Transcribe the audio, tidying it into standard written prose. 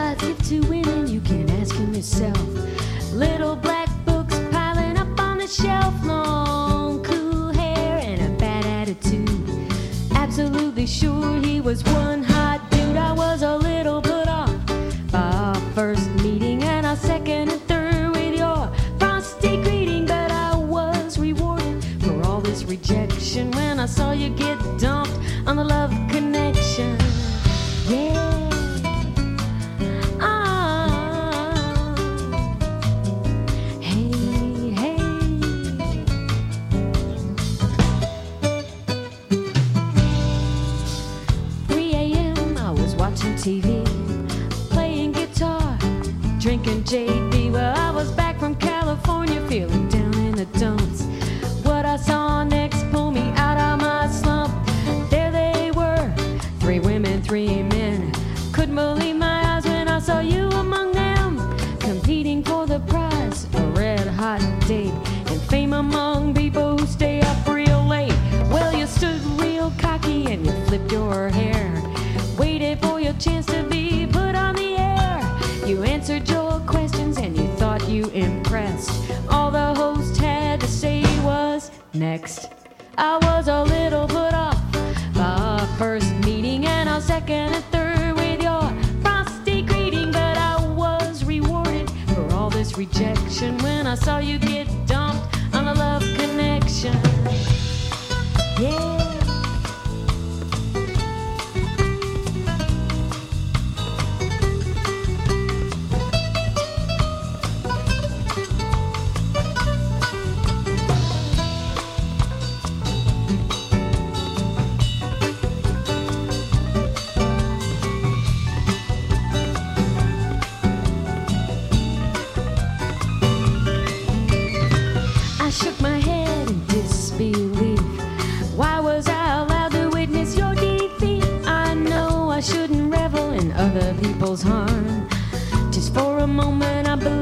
odds if to win, and you can ask him yourself. Little black books piling up on the shelf, long cool hair and a bad attitude. Absolutely sure he was one hot dude. I was a little put off by our first meeting and our second and third with your frosty greeting, but I was rewarded for all this rejection when I saw you get dumped on the Love Connection. Yeah. TV, playing guitar, drinking JB. Well, I was back from California feeling down in the dumps. What I saw next pulled me out of my slump. There they were, 3 women, 3 men. Couldn't believe my eyes when I saw you among them, competing for the prize, a red hot date, and fame among people who stay up real late. Well, you stood real cocky and you flipped your hair, waited for your chance to be put on the air. You answered your questions and you thought you impressed. All the host had to say was next. I was a little put off by our first meeting and our second and third with your frosty greeting, but I was rewarded for all this rejection when I saw you get dumped on a Love Connection. Yeah. I shook my head in disbelief. Why was I allowed to witness your defeat? I know I shouldn't revel in other people's harm. Just for a moment I believe